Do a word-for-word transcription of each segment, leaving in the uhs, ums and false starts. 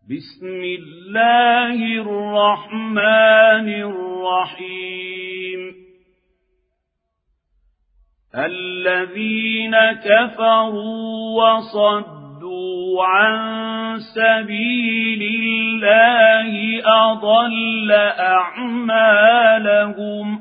بسم الله الرحمن الرحيم الذين كفروا وصدوا عن سبيل الله أضل أعمالهم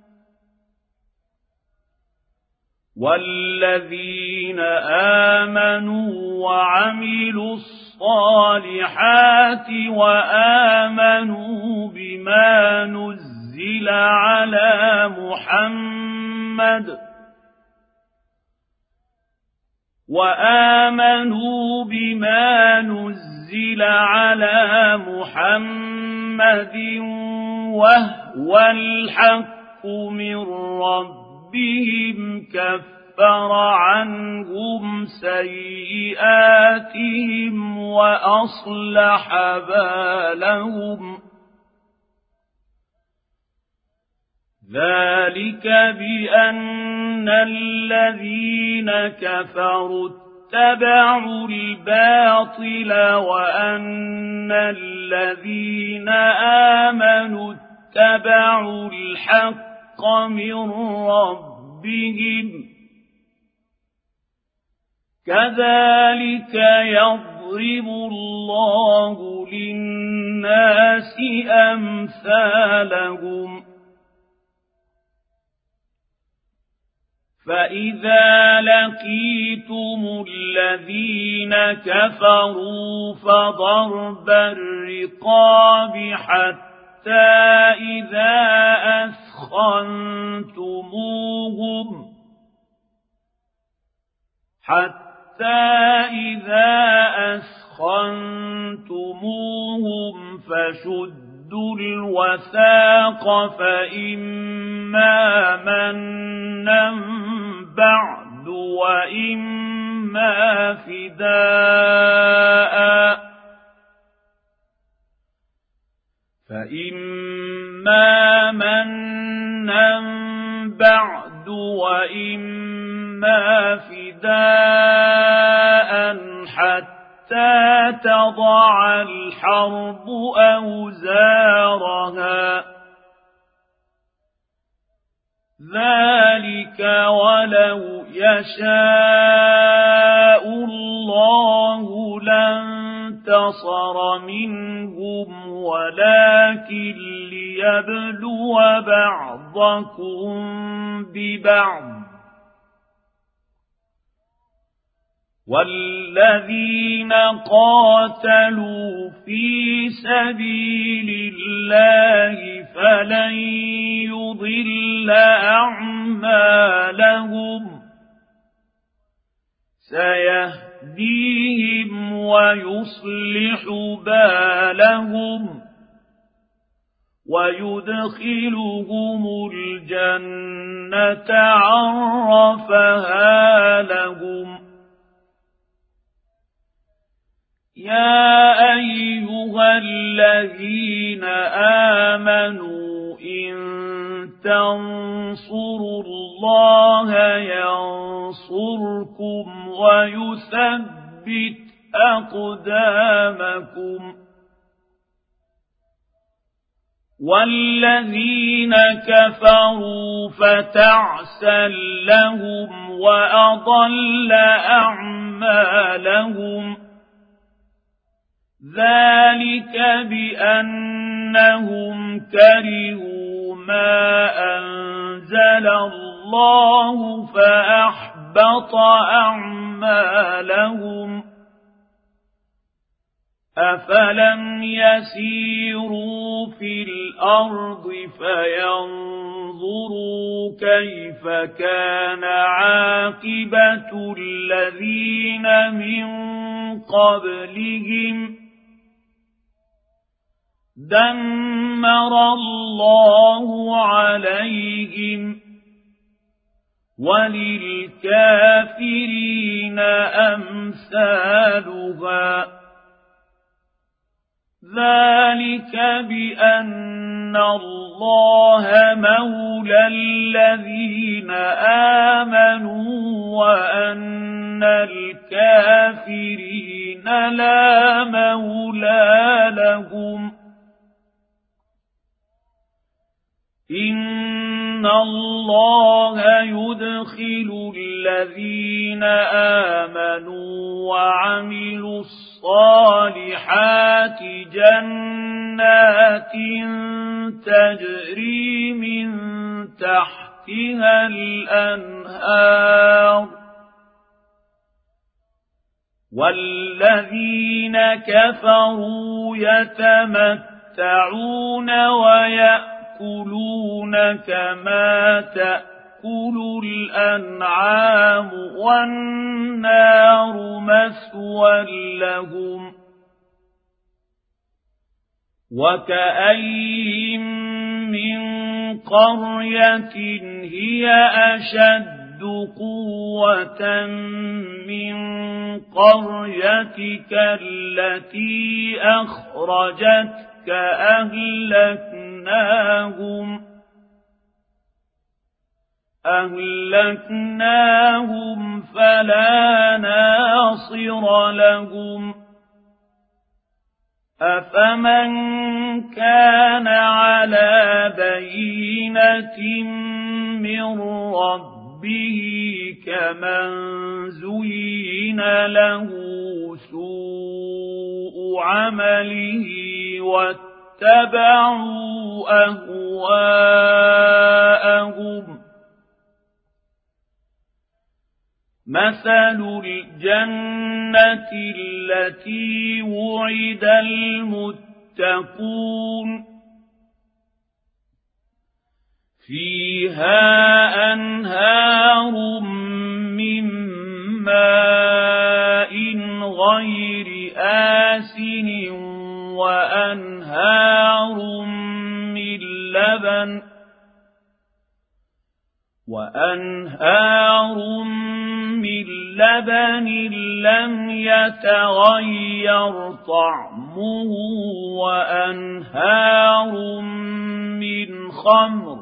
والذين آمنوا وعملوا الصالحات وآمنوا بما نزل على محمد وآمنوا بما نزل على محمد وهو الحق من ربهم كفر عنهم سيئاتهم وأصلح بالهم ذلك بأن الذين كفروا اتبعوا الباطل وأن الذين آمنوا اتبعوا الحق من ربهم كذلك يضرب الله للناس أمثالهم فإذا لقيتم الذين كفروا فضرب الرقاب حتى إذا أثخنتموهم حتى إذا أثخنتموهم فشدوا الوثاق فإما منا بعد وإما فداء فإما منا بعد وإما فداء حتى تضع الحرب أوزارها ذلك ولو يشاء الله لانتصر منهم ولكن ليبلو بعضكم ببعض والذين قاتلوا في سبيل الله فلن يضل أعمالهم سيهديهم ويصلح بالهم ويدخلهم الجنة عرفها لهم يا أيها الذين آمنوا إن تنصروا الله ينصركم ويثبت أقدامكم والذين كفروا فتعسا لهم وأضل أعمالهم ذلك بأنهم كرهوا ما أنزل الله فأحبط أعمالهم أفلم يسيروا في الأرض فينظروا كيف كان عاقبة الذين من قبلهم دمر الله عليهم وللكافرين أمثالها ذلك بأن الله مولى الذين آمنوا وأن الكافرين لا مولى لهم إن الله يدخل الذين آمنوا وعملوا الصالحات جنات تجري من تحتها الأنهار والذين كفروا يتمتعون ويأكلون كما تأكل الأنعام والنار مثوى لهم وكأين من قرية هي أشد قوة من قريتك التي أخرجتك أهلكناهم أهلكناهم فلا ناصر لهم أفمن كان على بينة من ربه كمن زين له سوء عمله واتبعوا أهواءهم مثل الجنة التي وعد المتقون فيها أنهار من ماء غير آسن وأنهار من لبن وأنهار من لبن لم يتغير طعمه وأنهار من خمر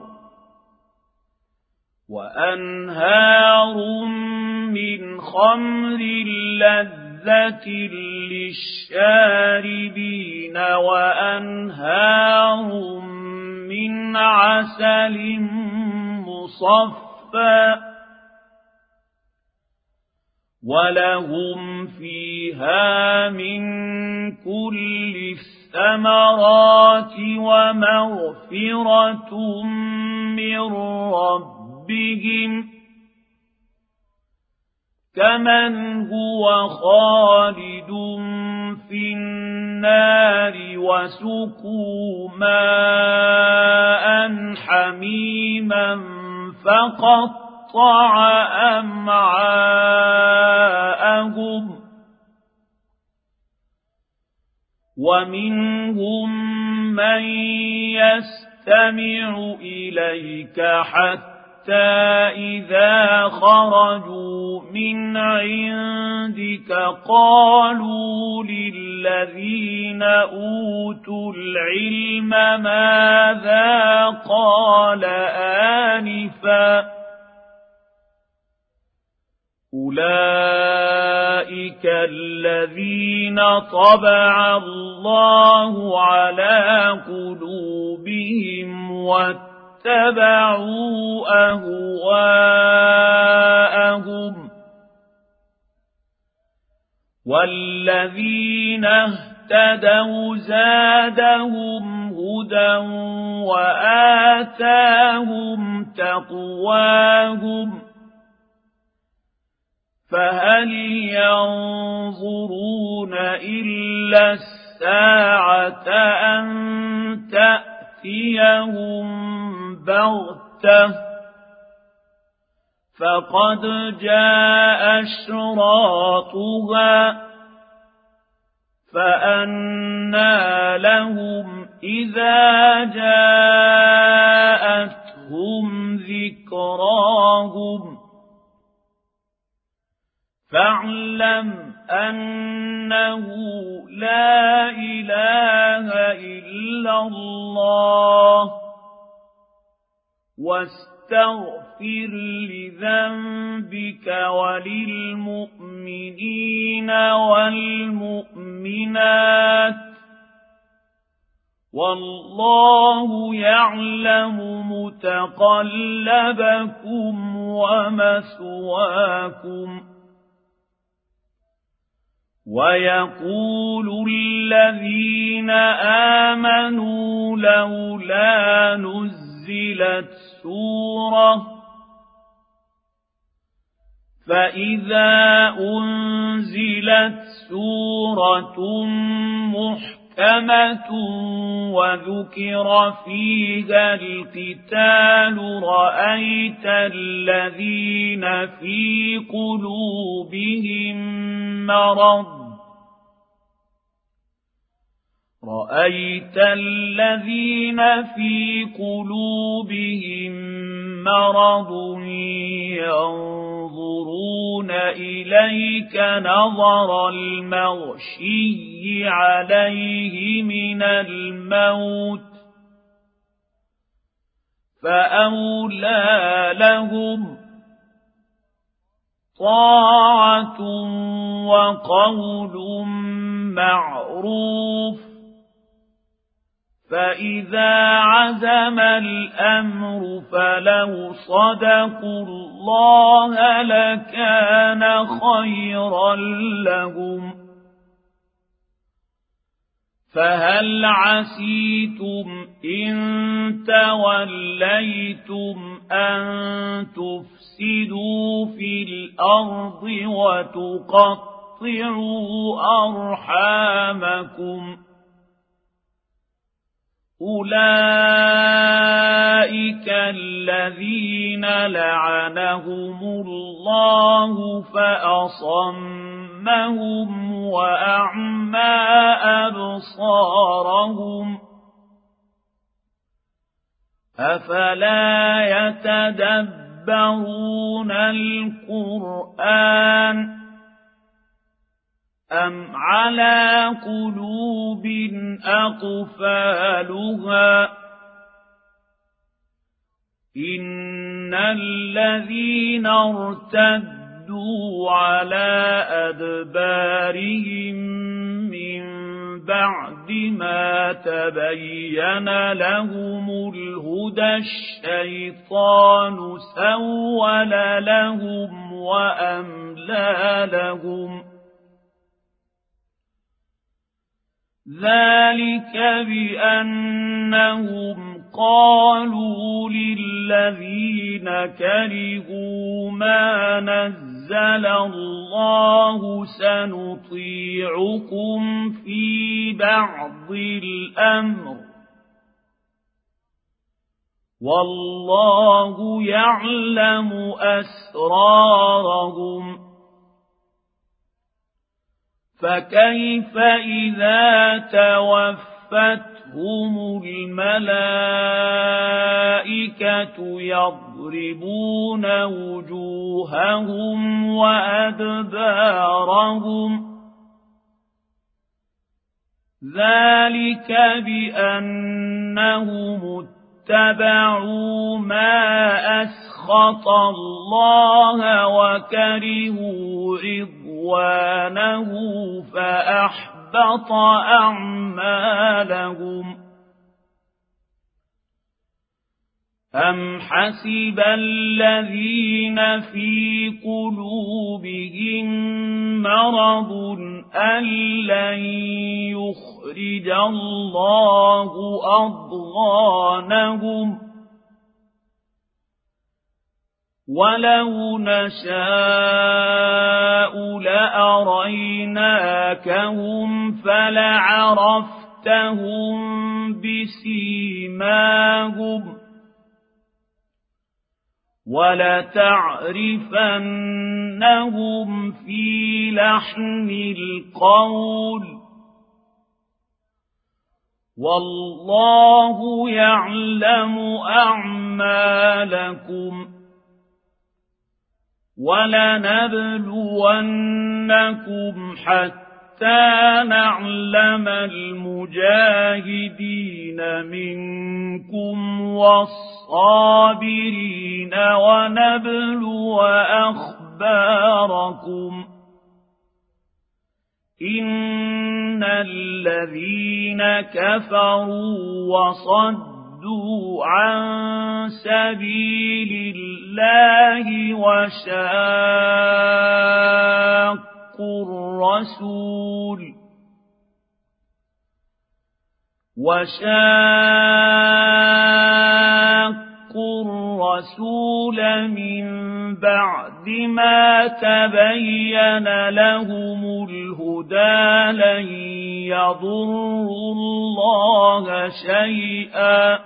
وأنهار من خمر لذة للشاربين وأنهار من عسل مصفى ولهم فيها من كل الثمرات ومغفرة من ربهم كمن هو خالد في النار وسقوا ماء حميما فقطع أمعاءهم ومنهم من يستمع إليك حتى إذا خرجوا من عندك قالوا للذين أوتوا العلم ماذا قال آنفا أولئك الذين طبع الله على قلوبهم واتبعوا أهواءهم والذين اهتدوا زادهم هدى وآتاهم تقواهم فهل ينظرون إلا الساعة أن تأتيهم بغتة فقد جاء أشراطها فأنى لهم إذا جاءتهم ذكراهم فاعلم أنه لا إله إلا الله واستغفر لذنبك وللمؤمنين المؤمنين والمؤمنات والله يعلم متقلبكم ومثواكم ويقول الذين آمنوا لولا نزلت سورة فإذا أنزلت سورة محكمة وذكر فيها القتال رأيت الذين في قلوبهم مرض رأيت الذين في قلوبهم مرض ينظرون إليك نظر المغشي عليه من الموت فأولى لهم طاعة وقول معروف فإذا عزم الأمر فلو صدقوا الله لكان خيرا لهم فهل عسيتم إن توليتم أن تفسدوا في الأرض وتقطعوا أرحامكم أولئك الذين لعنهم الله فأصمهم وأعمى أبصارهم أفلا يتدبرون القرآن أم على قلوب أقفالها إن الذين ارتدوا على أدبارهم من بعد ما تبين لهم الهدى الشيطان سول لهم وأملى لهم ذلك بأنهم قالوا للذين كرهوا ما نزل الله سنطيعكم في بعض الأمر والله يعلم أسرارهم فكيف إذا توفتهم الملائكة يضربون وجوههم وأدبارهم ذلك بأنهم اتبعوا ما أسخط الله وكرهوا رضوانه فأحبط أعمالهم أم حسب الذين في قلوبهم مرض أن لن يخرج الله أضغانهم ولو نشاء لأريناكهم فلعرفتهم بسيماهم ولتعرفنهم في لحن القول والله يعلم أعمالكم ولنبلونكم حتى نعلم المجاهدين منكم والصابرين ونبلو أخباركم إن الذين كفروا وصدوا عن سبيل الله وشاقوا الرسول وشاقوا الرسول من بعد ما تبين لهم الهدى لن يضروا الله شيئا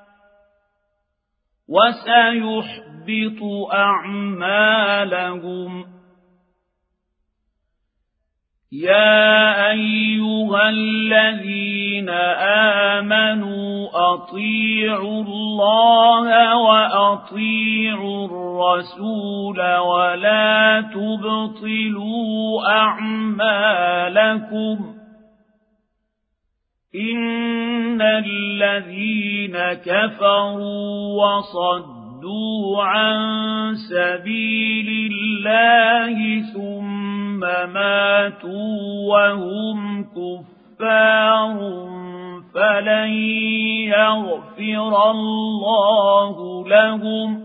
وسيحبط أعمالهم. يا أيها الذين آمنوا أطيعوا الله وأطيعوا الرسول ولا تبطلوا أعمالكم. إن الذين كفروا وصدوا عن سبيل الله ثم ماتوا وهم كفار فلن يغفر الله لهم.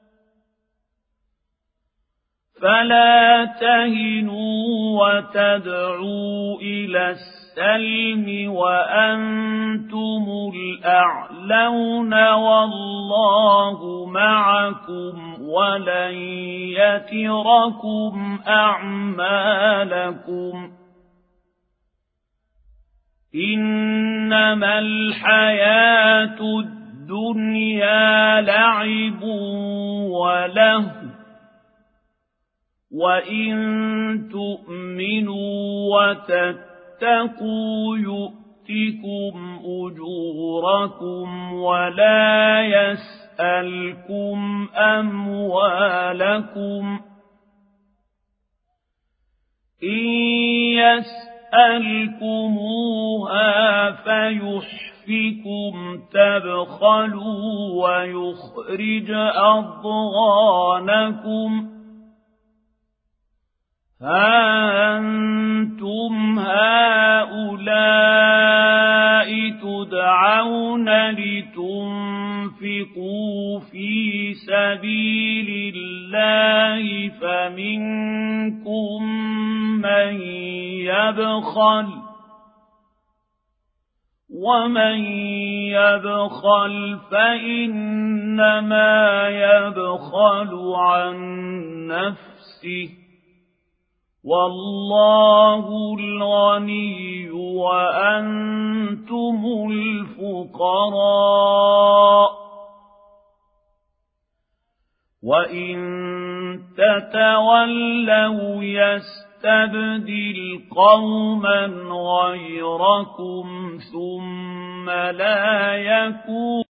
فلا تهنوا وتدعوا إلى السلم وأنتم الأعلون والله معكم ولن يتركم أعمالكم. إنما الحياة الدنيا لعب ولهو وإن تؤمنوا وتتقوا يؤتكم أجوركم ولا يسألكم أموالكم. إن يسألكموها فيحفكم تبخلوا ويخرج أضغانكم. ها أنتم هؤلاء تدعون لتنفقوا في سبيل الله فمنكم من يبخل ومن يبخل فإنما يبخل عن نفسه والله الغني وأنتم الفقراء. وإن تتولوا يستبدل قوما غيركم ثم لا يكون